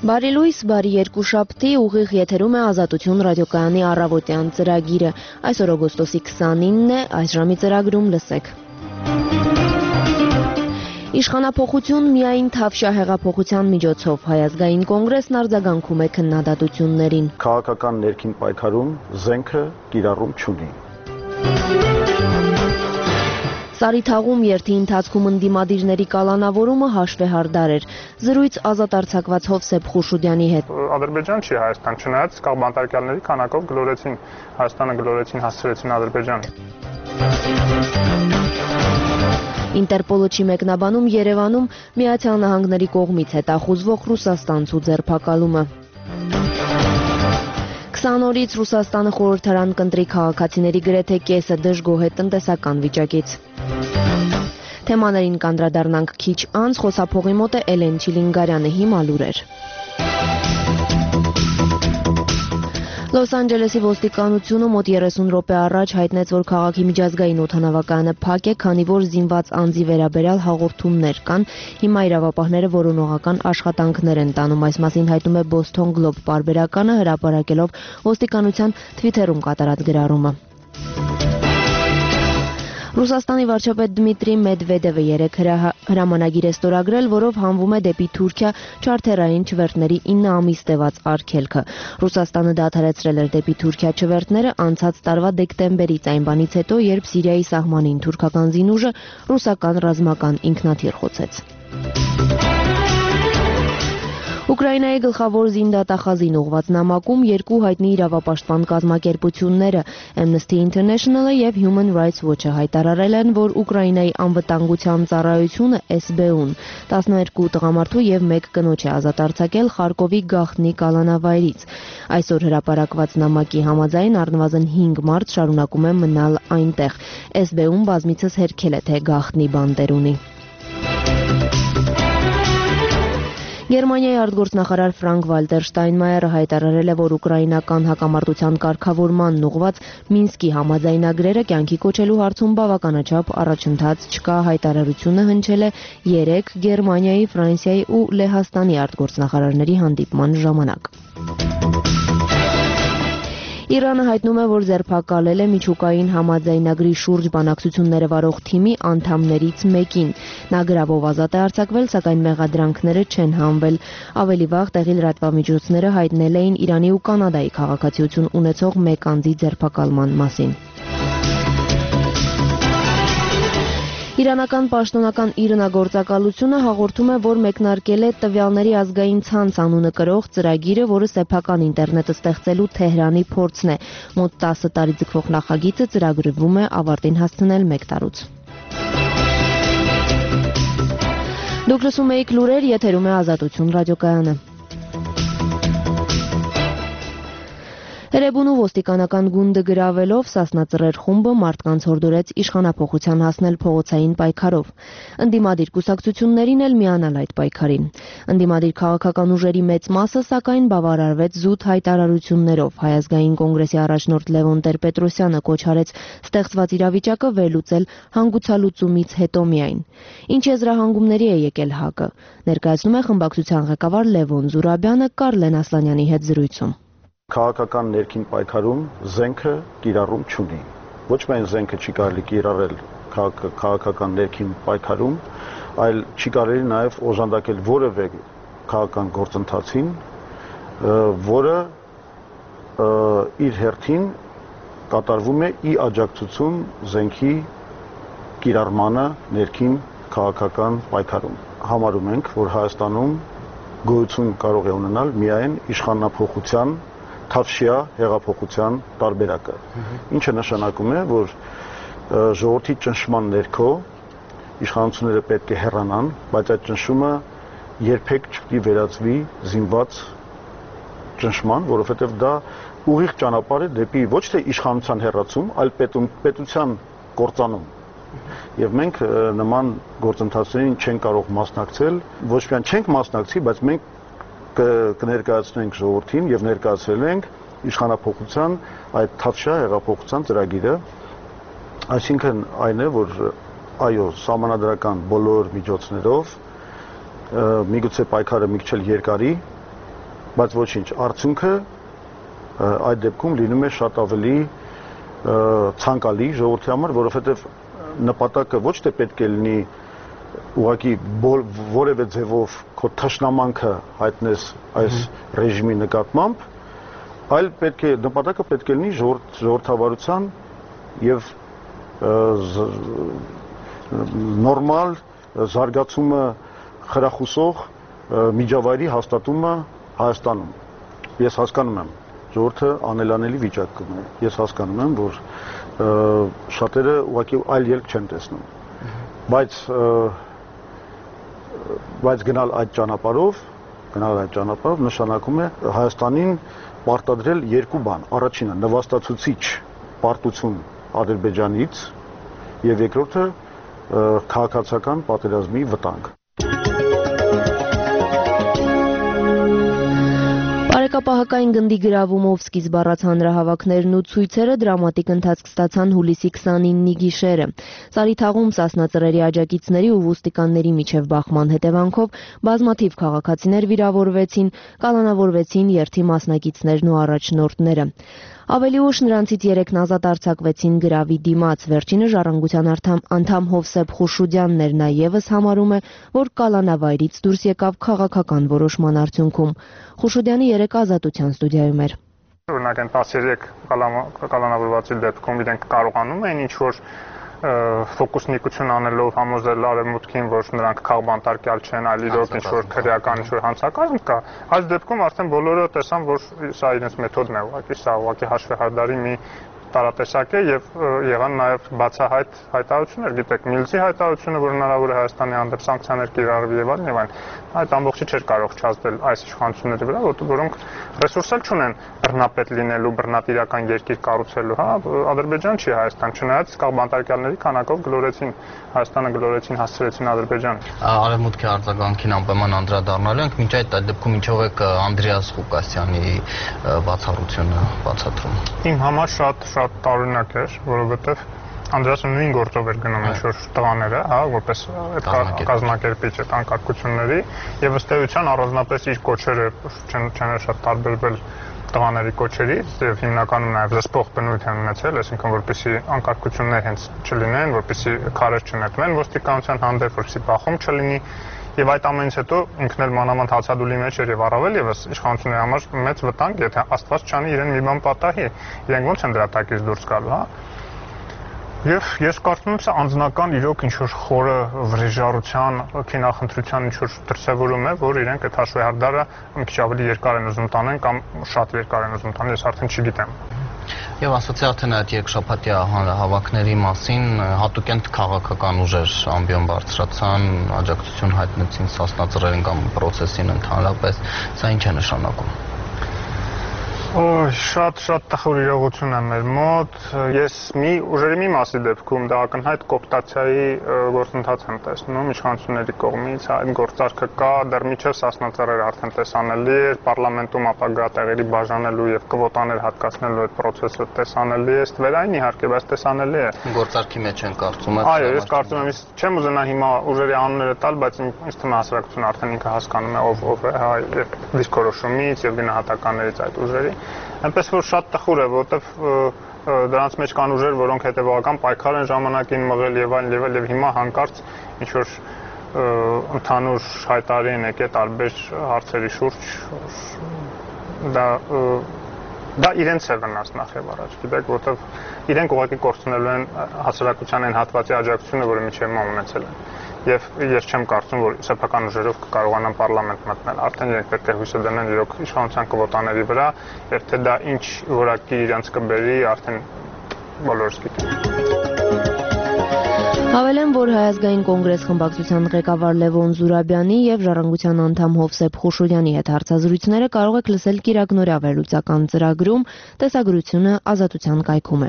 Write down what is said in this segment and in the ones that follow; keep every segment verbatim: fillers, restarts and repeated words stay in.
Բարի լույս, բարի երկուշաբթի, ուղիղ եթերում է Ազատություն ռադիոկայանի առավոտյան ծրագիրը։ Այսօր օգոստոսի քսանինն է, այս ժամի ծրագրում լսեք։ Իշխանափոխություն միայն Թավշյա հեղափոխության միջոցով Հայազգային կոնգրեսն արձագանքում է քննադատություններին։ Քաղաքական ներքին պայքարում զենքը կիրառում չունի։ Սարիթաղում երթի ընթացքում ընդդիմադիրների կալանավորումը հաշվեհարդար էր։ Զրույց ազատ արձակված Հովսեփ Խուշուդյանի հետ։ Ադրբեջան չի Հայաստան, չնայած կաղ բանտարկյալների քանակով գլորեցին Հայաստանը, գլորեցին, հասցրեցին Ադրբեջան։ Ինտերպոլը չի մեկնաբանում Երևանում Միացյալ Նահանգների կողմից հետախուզվող ռուսաստանցու ձերբակալումը։ քսան օրից Ռուսաստանը խորհրդարան կընտրի, քաղաքացիների գրեթե կեսը դժգոհ է տնտեսական վիճակից։ Թեմաներին կանդրադառնանք քիչ անց, խոսափողի մոտ է Էլեն Չիլինգարյանը, հիմա լուրեր։ Լոս Անջելեսի ոստիկանությունը մոտ երեսուն րոպե առաջ հայտնեց, որ քաղաքի միջազգային օդանավակայանը փակ է, քանի որ զինված անձի վերաբերյալ հաղորդումներ կան։ Հիմա իրավապահները որոնողական աշխատանքներ են տանում, այս մասին հայտնում է Boston Globe պարբերականը, հրապարակելով ոստիկանության Twitter-ում կատարած գրառումը։ Ռուսաստանի վարչապետ Դմիտրի Մեդվեդևը երեկ հրամանագիր է ստորագրել, որով հանվում է դեպի Թուրքիա չարթերային չվերթների ինը ամիս տևած արգելքը։ Ռուսաստանը դադարեցրել էր դեպի Թուրքիա չվերթները անցած տարվա դեկտեմբերից, այն բանից հետո, երբ Սիրիայի սահմանին թուրքական զինուժը ռուսական ռազմական ինքնաթիռ խոցեց։ Ուկրաինայի գլխավոր զինդատախազին ուղված նամակում երկու հայտնի իրավապաշտպան կազմակերպությունները Amnesty International-ը եւ Human Rights Watch-ը հայտարարել են, որ Ուկրաինայի անվտանգության ծառայությունը էս բի ուն տասներկու տղամարդու եւ մեկ կնոջ է ազատ արձակել Խարկովի գաղտնի կալանավայրից։ Այսօր հրապարակված նամակի համաձայն առնվազն հինգ մարդ շարունակում է մնալ այնտեղ։ էս բի ուն բազմիցս հերքել է, թե գաղտնի բանտեր ունի։ Գերմանիայի արտգործնախարար Ֆրանկ Վալտեր Շտայնմայերը հայտարարել է, որ ուկրաինական հակամարտության կարգավորմանն ուղղված Մինսկի համաձայնագրերը կյանքի կոչելու հարցում բավականաչափ առաջընթաց չկա։ Հայտարարությունը հնչել է երեկ Գերմանիայի, Ֆրանսիայի ու Լեհաստանի արտգործնախարարների հանդիպման ժամանակ։ Իրանը հայտնում է, որ ձերբակալել է միջուկային համաձայնագրի շուրջ բանակցությունները վարող թիմի անդամներից մեկին։ Նա գրավով ազատ է արձակվել, սակայն մեղադրանքները չեն հանվել։ Ավելի վաղ տեղի լրատվամիջոցները հայտնել էին Իրանի ու Կանադայի քաղաքացիություն ունեցող մեկ անձի ձերբակալման մասին։ Իրանական պաշտոնական իրնագործակալությունը հաղորդում է, որ մեկնարկել է տվյալների ազգային ցանց անունը կրող ծրագիրը, որը սեփական ինտերնետը ստեղծելու Թեհրանի փորձն է։ Մոտ տասը տարի ձգվող նախագիծը ծրագրվում է ավարտին հասցնել մեկ տարուց։ Դուք լսում եք լուրեր, եթերում է Ազատություն ռադիոկայանը։ Էրեբունու ոստիկանական գունդը գրավելով Սասնա Ծռեր խումբը մարդկանց հորդորեց իշխանափոխության հասնել փողոցային պայքարով։ Ընդդիմադիր կուսակցություններին էլ միանալ այդ պայքարին։ Ընդդիմադիր քաղաքական ուժերի մեծ մասը, սակայն, բավարարվեց զուտ հայտարարություններով։ Հայազգային կոնգրեսի առաջնորդ Լևոն Տեր-Պետրոսյանը կոչ արեց ստեղծված իրավիճակը վերլուծել հանգուցալուծումից հետո միայն։ Ինչ եզրահանգումների է եկել ՀԱԿ-ը, ներկայացնում է խմբակցության ղեկավար Լևոն Զուրաբյանը Կարլեն Ասլանյանի հետ զրույցում։ Քաղաքական ներքին պայքարում զենքը կիրառում չունի։ Ոչ միայն զենքը չի կարելի կիրառել քաղաքական ներքին պայքարում, այլ չի կարելի նաև օժանդակել որևէ քաղաքական գործընթացին, որը իր հերթին կատարվում է ի աջակցություն զենքի կիրառմանը ներքին քաղաքական պայքարում։ Համարում ենք, որ Հայաստանում գոյություն կարող է ունենալ միայն իշխանափոխության Թավշյա հեղափոխության տարբերակը, ինչը նշանակում է, որ ժողովրդի ճնշման ներքո իշխանությունները պետք է հեռանան, բայց այդ ճնշումը երբեք չպետք է վերածվի զինված ճնշման, որովհետև դա ուղիղ ճանապարհ է դեպի ոչ թե իշխանության հեռացում, այլ պետության կործանում։ Եվ մենք նման գործընթացներին չենք կարող մասնակցել, ոչ միայն չենք մասնակցի, բայց մենք կներկայացնենք ժողովրդին եւ ներկայացրել ենք իշխանափոխության այդ Թավշյա հեղափոխության ծրագիրը, այսինքն այն է, որ այո, սահմանադրական բոլոր միջոցներով միգուցե պայքարը մի քիչ երկարի, բայց ոչինչ, արդյունքը այդ դեպքում լինում է շատ ավելի ցանկալի ժողովրդի համար, որովհետև նպատակը ոչ թե պետք է լինի ուղղակի որևէ ձևով քո թշնամանքը հայտնես այս ռեժիմի նկատմամբ, այլ պետք է նպատակը պետք է լինի ժողովրդավարության եւ նորմալ զարգացումը խրախուսող միջավայրի հաստատումը Հայաստանում։ Ես հասկանում եմ, ժողովուրդը անելանելի վիճակում է։ Ես հասկանում եմ, որ շատերը ուղղակի այլ ելք չեն տեսնում։ Բայց բայց գնալ այդ ճանապարհով, գնալ այդ ճանապարհով նշանակում է Հայաստանին պարտադրել երկու բան։ Առաջինը նվաստացուցիչ պարտություն Ադրբեջանից եւ երկրորդը քաղաքացիական պատերազմի վտանգ։ Բարեկապահական գնդի գրավումով սկիզբ առած հանրահավաքներն ու ցույցերը դրամատիկ ընթացք ստացան հուլիսի քսանինի գիշերը։ Ծարիթաղում Սասնա Ծռերի աջակիցների ու ոստիկանների միջև բախման հետևանքով բազմաթիվ քաղաքացիներ վիրավորվեցին, կալանավորվեցին երթի մասնակիցներն ու առաջնորդները։ Ավելի ուշ նրանցից երեքն ազատ արձակվեցին գրավի դիմաց։ Վերջինը Ժառանգության անդամ Հովսեփ Խուշուդյանն էր, նա ևս համարում է, որ կալանավայրից դուրս եկավ քաղաքական որոշման արդյունքում։ Խուշուդյանը երեկ Ազատության ստուդիայում էր։ Օրինակ են տասներեք կալանավորվածի դեպքում իրենք կարողանում էին ինչ-որ ֆոկուսնիկություն անելով համոզել արևմուտքին, որ նրանք քաղբանտարկյալ չեն, այլ իրոք ինչ-որ քրեական ինչ-որ հանցակազմ կա։ Այս դեպքում արդեն բոլորը տեսան, որ սա իրենց մեթոդն է, ուղղակի սա ուղղակի հաշվեհարդարի մի տարատեսակ է եւ եղան նաեւ բացահայտ հայտարարություններ, գիտեք, Միլզի հայտարարությունը, որ հնարավոր է Հայաստանի հանդեպ սանկցիաներ կիրառվի եւ այլն եւ այլն, այդ ամբողջը չէր կարող չազդել այս իշխանությունների վրա, որոնք ռեսուրս էլ չունեն բռնապետ լինելու, բռնատիրական երկիր կառուցելու, հա, Ադրբեջան չի Հայաստան, չնայած քաղբանտարկյալների քանակով գլորեցին Հայաստանը, գլորեցին, հասցրեցին Ադրբեջան։ Արևմուտքի արձագանքին անպայման անդրադառնալու ենք, մինչ այդ այդ դեպքում ինչով է Անդրեաս Ղուկասյանի բացառությունը բացատրում։ Իմ համար շատ շատ տարօրինակ էր, որովհետև Անդրեասը նույն գործով էր գնում ինչ-որ տղաները, հա, որպես այդ կազմակերպիչ այդ անկարգությունների եւ ըստ էության առանձնապես իր կոչերը չեն շատ տարբերվել տղաների կոչերից եւ հիմնականում նաեւ զսպող բնույթ են ունեցել, այսինքն որպեսի անկարգություններ հենց չլինեն, որպեսի քարեր չնետվեն ոստիկանության հանդեպ, որպեսի բախում չլինի եւ այդ ամենից հետո ինքն էլ մանավանդ հացադուլի մեջ էր եւ առավել եւս իշխանությունների համար մեծ վտանգ, եթե Աստված չանի իրեն մի բան պատահի, իրենք ոնց են դրա տակից դուրս գալու, հա։ Եվ ես կարծում եմ սա անձնական իրոք ինչ-որ խորը վրեժառության, քինախնդրության ինչ-որ դրսևորում է, որ իրենք այդ հաշվեհարդարը մի քիչ ավելի երկար են ուզում տանեն կամ շատ երկար են ուզում տանեն, ես արդեն չգիտեմ։ Եվ ասացի արդեն այդ երկշաբաթյա հանրահավաքների մասին հատուկենտ քաղաքական ուժեր ամբիոն բարձրացան, աջակցություն հայտնեցին Սասնա Ծռերին կամ պրոցեսին ընդհանրապես, սա ինչ է նշանակում։ Օй, շատ շատ տխուր իրողություն է մեր մոտ։ Ես մի ուժերի մի մասի դեպքում դա ակնհայտ կոպտացիայի գործընթաց եմ տեսնում իշխանությունների կողմից, այդ գործարքը կա, դեռ մինչև Սասնա Ծռերը արդեն տեսանելի էր, պարլամենտում ապագա տեղերի բաժանելու եւ կվոտաներ հատկացնելու այդ process-ը տեսանելի է, ստվերային իհարկե, բայց տեսանելի է։ Գործարքի մեջ են կարծում եք։ Այո, ես կարծում եմ, ես չեմ ուզենա հիմա ուժերի անունները տալ, բայց ինձ թվում է հասարակությունը արդեն ինքը հասկանում է ով ով է, հա, եւ դիսկորոշումից եւ գնահատականներից այդ ուժերի։ Այնպես որ շատ տխուր է, որովհետև դրանց մեջ կան ուժեր, որոնք հետևողական պայքար են ժամանակին մղել եւ այլն եւ այլ եւ հիմա հանկարծ ինչ որ ընդհանուր հայտարարի են եկել տարբեր հարցերի շուրջ, դա դա իրենց է վնաս նախ եւ առաջ, գիտեք, որովհետև իրենք ուղղակի կորցնելու են հասարակության այն հատվածի աջակցությունը, որը միջև հիմա ունեցել են։ Եվ ես չեմ կարծում, որ սեփական ուժերով կկարողանան պարլամենտ մտնել։ Արդեն իրենք պետք է հույսը դնեն իրոք իշխանության կվոտաների վրա, եւ թե դա ինչ որակի իրենց կբերի, արդեն բոլորս գիտենք։ Հավելեմ, որ Հայ ազգային կոնգրես խմբակցության ղեկավար Լևոն Զուրաբյանի եւ Ժառանգության անդամ Հովսեփ Խուշուդյանի հետ հարցազրույցները կարող եք լսել Կիրակնորյա վերլուծական ծրագրում, տեսագրությունը Ազատության կայքում է։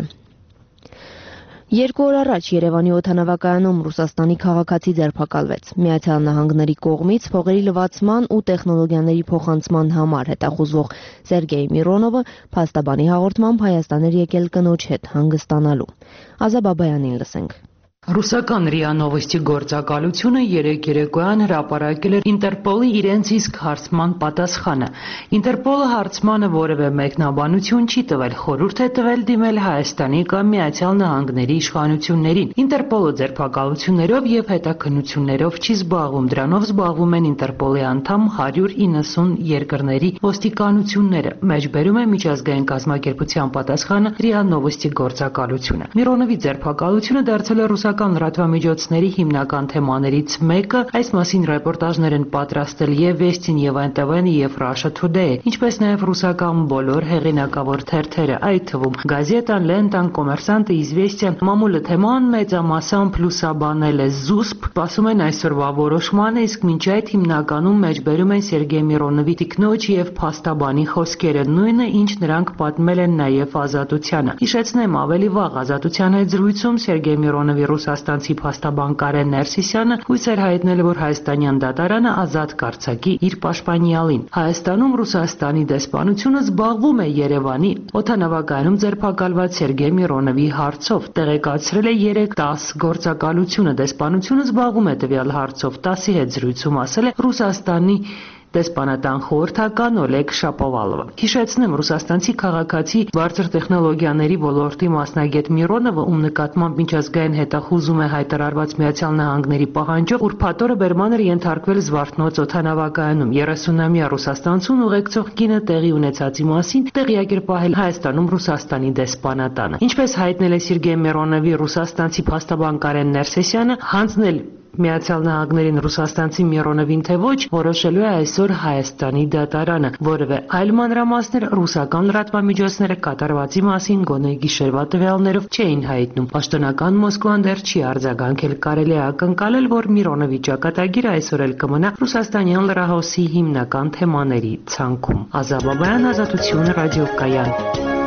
Երկու օր առաջ Երևանի օդանավակայանում Ռուսաստանի քաղաքացի ձերբակալվեց։ Միացյալ Նահանգների կողմից փողերի լվացման ու տեխնոլոգիաների փոխանցման համար հետախուզվող Սերգեյ Միրոնովը փաստաբանի հաղորդմամբ Հայաստան էր եկել կնոջ հետ հանգստանալու։ Ազա Բաբայանին լսենք։ Ռուսական ՌԻԱ Նովոստի գործակալությունը երեկ երեկոյան հրապարակել էր Ինտերպոլի իրենց իսկ հարցման պատասխանը։ Ինտերպոլը հարցմանը որևէ մեկնաբանություն չի տվել, խորհուրդ է տվել դիմել Հայաստանի կամ Միացյալ Նահանգների իշխանություններին։ Ինտերպոլը ձերբակալություններով եւ հետաքննություններով չի զբաղվում, դրանով զբաղվում են Ինտերպոլի անդամ հարյուր իննսուն երկրների ոստիկանությունները, մեջբերում է միջազգային կազմակերպության պատասխանը ՌԻԱ Նովոստի գործակալությունը։ Միրոնովի ձերբակալությունը դարձել է ռուսական լրատվամիջոցների հիմնական թեմաներից մեկը, այս մասին ռեպորտաժներ են պատրաստել եւ Վեստին, եւ Էն Տի Վի-ն, եւ Russia Today, ինչպես նաեւ ռուսական բոլոր հեղինակավոր թերթերը, այդ թվում Գազետան, Լենտան, Կոմերսանտը, Իզվեստիան, մամուլը թեման մեծամասամբ լուսաբանել է զուսպ, սպասում են այսօրվա որոշմանը, իսկ մինչ այդ հիմնականում մեջբերում են Սերգեյ Միրոնովի տիկնոջ եւ փաստաբանի խոսքերը, նույնը ինչ նրանք պատմել են նաեւ Ազատությանը։ Հիշեցնեմ, ավելի վաղ Ազատության հետ զրույցում Սերգեյ Միրոնովի ռուսաստանցի փաստաբան Կարեն Ներսիսյանը հույս էր հայտնել, որ հայաստանյան դատարանը ազատ կարձակի իր պաշտպանյալին։ Հայաստանում Ռուսաստանի դեսպանությունը զբաղվում է Երևանի օդանավակայանում ձերբակալված Սերգեյ Միրոնովի հարցով, տեղեկացրել է երեկ տաս գործակալությունը։ Դեսպանությունը զբաղվում է տվյալ հարցով, տասի հետ զրույցում ասել է Ռուսաստանի դեսպանատան խորհրդական Օլեգ Շապովալովը։ Հիշեցնեմ, ռուսաստանցի քաղաքացի բարձր տեխնոլոգիաների ոլորտի մասնագետ Միրոնովը, ում նկատմամբ միջազգային հետախուզում է հայտարարված Միացյալ Նահանգների պահանջով, ուրբաթ օրը բերման էր ենթարկվել Զվարթնոց օդանավակայանում։ երեսունամյա ռուսաստանցուն ուղեկցող կինը տեղի ունեցածի մասին տեղյակ էր պահել Հայաստանում Ռուսաստանի դեսպանատանը։ Ինչպես հայտնել է Սերգեյ Միրոնովի ռուսաստանցի փաստաբան Կարեն Ներսիսյանը, հանձնել Միացյալ Նահանգներին ռուսաստանցի Միրոնովին թե ոչ, որոշելու է այսօր Հայաստանի դատարանը։ Որևէ այլ մանրամասներ ռուսական լրատվամիջոցները կատարվածի մասին գոնե գիշերվա տվյալներով չէին հայտնում։ Պաշտոնական Մոսկվան դեռ չի արձագանքել, կարելի է ակնկալել, որ Միրոնովի ճակատագիրը այսօր էլ կմնա ռուսաստանյան լրահոսի հիմնական թեմաների ցանկում։ Ազաբաբայան, Ազատություն, ռադիոկայան։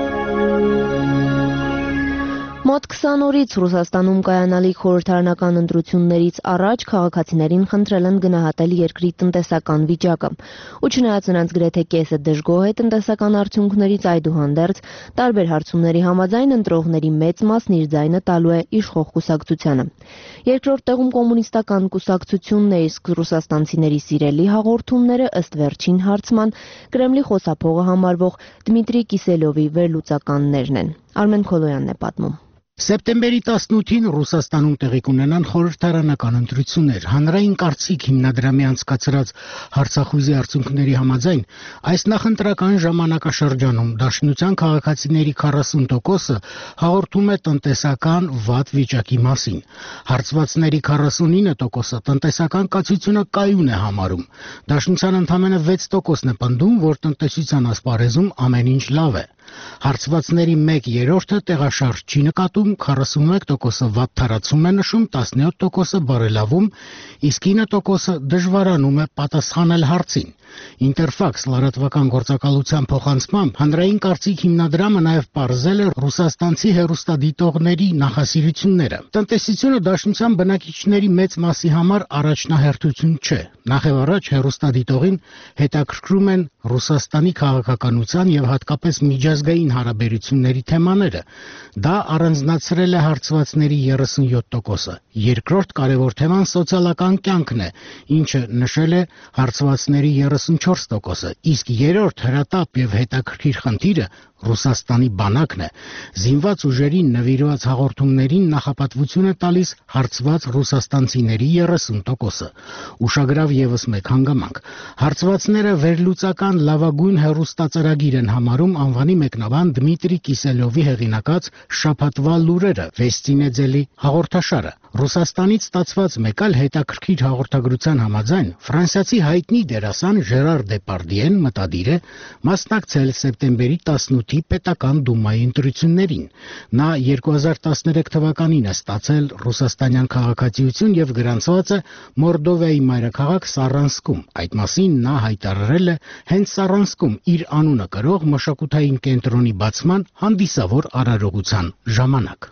Մոտ քսան օրից Ռուսաստանում կայանալիք խորհրդարանական ընտրություններից առաջ քաղաքացիներին խնդրել են գնահատել երկրի տնտեսական վիճակը։ Ու չնայած նրանց գրեթե կեսը դժգոհ է տնտեսական արդյունքներից, այդուհանդերձ տարբեր հարցումների համաձայն ընտրողների մեծ մասն իր ձայնը տալու է իշխող կուսակցությանը։ Երկրորդ տեղում կոմունիստական կուսակցությունն է, իսկ ռուսաստանցիների սիրելի հաղորդումները ըստ վերջին հարցման Կրեմլի խոսափողը համարվող Դմիտրի Կիսելյովի վերլուծականներն են։ Արմեն Քոլոյանն է պատմում։ Սեպտեմբերի տասնութին Ռուսաստանում տեղի կունենան խորհրդարանական ընտրություններ։ Հանրային կարծիք հիմնադրամի անցկացրած հարցախույզի արդյունքների համաձայն այս նախընտրական ժամանակաշրջանում Դաշնության քաղաքացիների քառասուն տոկոսը հաղորդում է տնտեսական վատ վիճակի մասին։ Հարցվածների քառասունինը տոկոսը տնտեսական կացությունը կայուն է համարում։ Դաշնության ընդամենը վեց տոկոսն է պնդում, որ տնտեսության ասպարեզում ամեն ինչ լավ է։ Հարցվածների մեկ երրորդը տեղաշարժ չի նկատում, քառասունմեկ տոկոսը վատ թարացում է նշում, տասնյոթ տոկոսը բարելավում, իսկ ինը տոկոսը դժվարանում է պատասխանել հարցին։ Ինտերֆաքս լրատվական գործակալության փոխանցմամբ հանրային կարծիք հիմնադրամը նաև պարզել է ռուսաստանցի հեռուստադիտողների նախասիրությունները։ Տնտեսությունը Դաշնության բնակիչների մեծ մասի համար առաջնահերթություն չէ։ Նախևառաջ հեռուստադիտողին հետաքրքրում են Ռուսաստանի քաղաքականության եւ հատկապես միջազգային հարաբերությունների թեմաները։ Դա առանձնացրել է հարցվածների երեսունյոթ տոկոսը։ Երկրորդ կարևոր թեման սոցիալական կյանքն է, ինչը նշել է հարցվածների երեսունչորս տոկոսը, իսկ երրորդ հրատապ եւ հետաքրքիր խնդիրը Ռուսաստանի բանակն է։ Զինված ուժերին նվիրված հաղորդումներին նախապատվություն է տալիս հարցված ռուսաստանցիների երեսուն տոկոսը։ Ուշագրավ եւս մեկ հանգամանք։ Հարցվածները վերլուծական լավագույն հեռուստածրագիր են համարում անվանի մեկնաբան Դմիտրի Կիսելյովի հեղինակած Շաբաթվա լուրերը Վեստինեձելի հաղորդաշարը։ Ռուսաստանից ստացված մեկ այլ հետաքրքիր հաղորդագրության համաձայն ֆրանսիացի հայտնի դերասան Ժերար Դեպարդիեն մտադիր է մասնակցել սեպտեմբերի տասնութի պետական դումայի ընտրություններին։ Նա երկու հազար տասներեք թվականին է ստացել ռուսաստանյան քաղաքացիություն եւ գրանցված է Մորդովիայի մայրաքաղաք Սարանսկում։ Այդ մասին նա հայտարարել է հենց Սարանսկում իր անունը կրող մշակութային կենտրոնի բացման հանդիսավոր արարողության ժամանակ։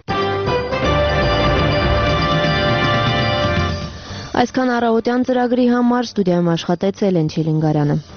Այսքան առավոտյան ծրագրի համար ստուդիայում աշխատեց Էլեն Չիլինգարյանը։